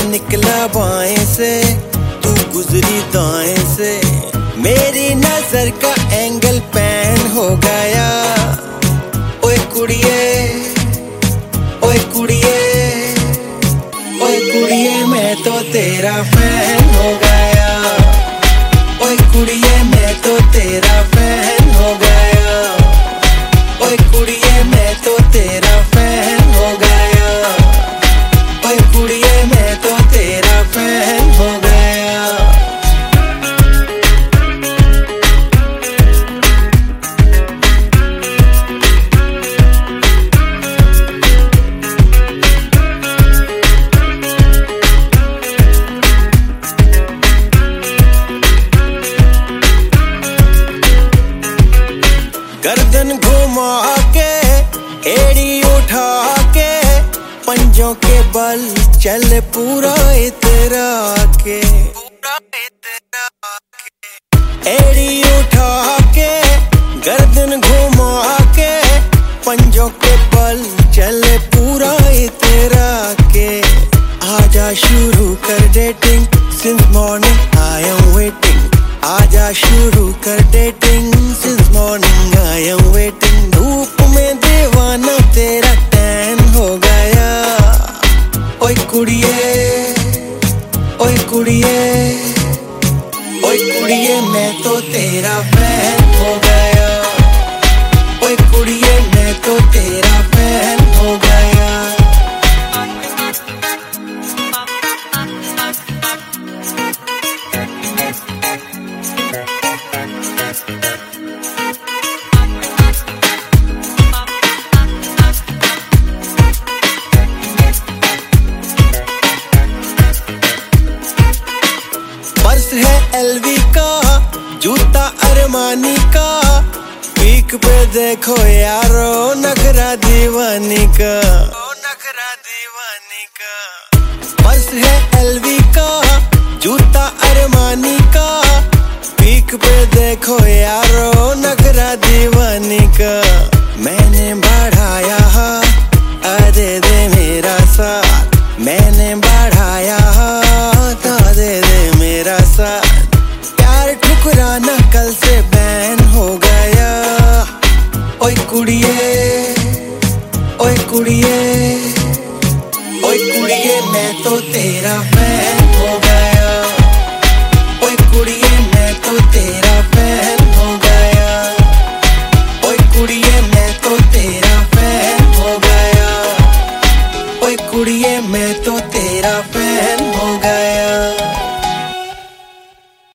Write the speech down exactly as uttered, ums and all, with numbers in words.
निकला बाएं से, तू गुजरी दाएं से, मेरी नजर का एंगल पैन हो गया। ओए कुड़िए, ओए कुड़िए, ओए कुड़िए मैं तो तेरा फैन हो गया। ओए कुड़िए मैं तो तेरा फैन हो गया। ओए कुड़िए मैं तो तेरा फैन हो गया। ओए कुड़िए मैं तो तेरा फैन हो गया। गर्दन घुमा के, एड़ी उठा के, पंजों के बल चल पूरा इतरा के, एड़ी उठा के, गर्दन घुमा के, पंजों के बल चल पूरा इतरा के। आजा शुरू कर dating, since morning I am waiting. आजा शुरू कर dating, since morning I am waiting. धूप में दीवाना तेरा टैन हो गया। ओए कुड़िए, ओए कुड़िए, ओए कुड़िए मैं तो तेरा फैन हो गया। ओए कुड़िए मैं तो तेरा फैन हो गया। पर्स है एलवी का, जूता अरमानी का, पीक पे देखो यारो नखरा दीवानी का, नखरा दीवानी का। पर्स है एलवी का, जूता अरमानी का, पीक पे देखो यारो नखरा दीवानी का। मैंने बढ़ाया अरे दे मेरा साथ, मैंने बढ़ाया दे दे मेरा साथ। प्यार ठुकराना कल से बैन हो गया। ओए कुड़िए, ओए कुड़िए, ओए कुड़िए मैं तो तेरा